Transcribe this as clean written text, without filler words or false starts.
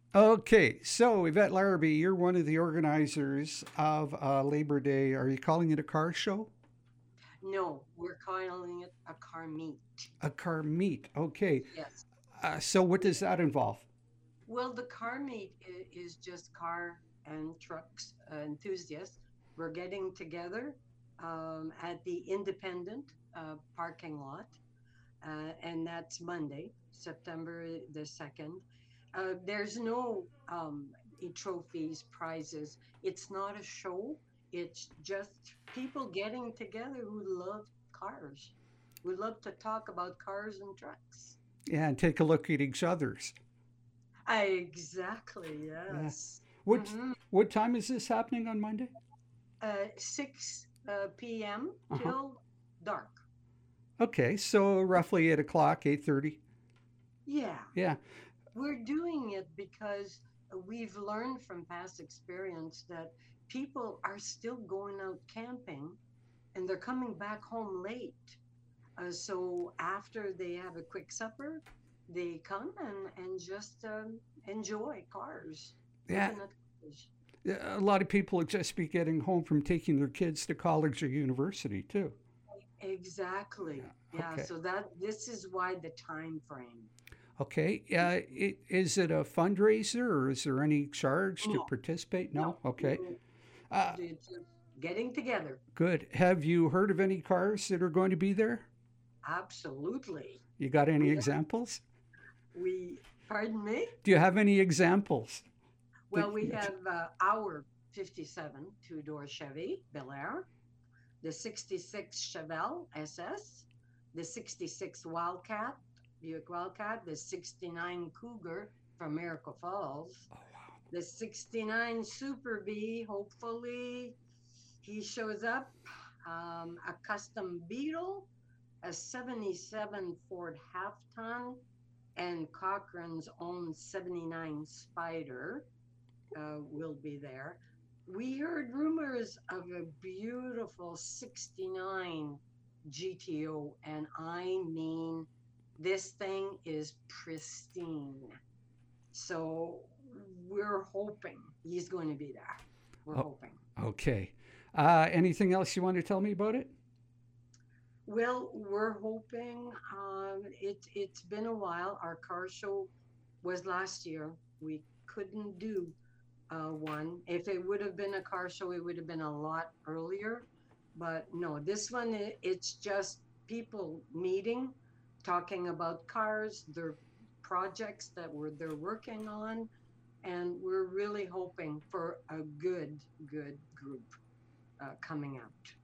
Okay, so Yvette Larrabee, you're one of the organizers of Labor Day. Are you calling it a car show? No, we're calling it a car meet. A car meet. Okay. Yes. So what does that involve? Well, the car meet is just car and trucks enthusiasts. We're getting together at the Independent parking lot, and that's Monday, September the 2nd. There's no trophies, prizes. It's not a show. It's just people getting together who love cars, who love to talk about cars and trucks. Yeah, and take a look at each other's. Exactly, Yeah. yes. What hmm what time is this happening on Monday? 6 p.m. Uh huh. till dark. Okay, so roughly 8 o'clock, 8:30. Yeah, Yeah. we're doing it because we've learned from past experience that people are still going out camping and they're coming back home late. So after they have a quick supper, they come and just enjoy cars, Yeah. looking at cars. A lot of people would just be getting home from taking their kids to college or university too. Exactly. Yeah. Yeah. Okay. So that this is why the time frame. Okay. Is it a fundraiser or is there any charge to No, participate? no, No. Okay. no. Uh, It's just getting together. good. Have you heard of any cars that are going to be there? Absolutely. You got any We examples? pardon me? Do you have any examples that Well, you we mentioned? have our 57 two-door Chevy Bel Air, the 66 Chevelle SS, the 66 Wildcat, Buick Wildcat, the 69 Cougar from Miracle Falls, the 69 Super B. Hopefully, he shows up. A custom Beetle, a 77 Ford half ton, and Cochrane's own 79 Spider will be there. We heard rumors of a beautiful 69 GTO, and I mean, this thing is pristine. So we're hoping he's going to be there. We're Oh, hoping. okay. Anything else you want to tell me about it? Well, we're hoping. It's been a while. Our car show was last year. We couldn't do one. If it would have been a car show, it would have been a lot earlier. But no, this one it's just people meeting, talking about cars, their projects that they're working on, and we're really hoping for a good group coming out.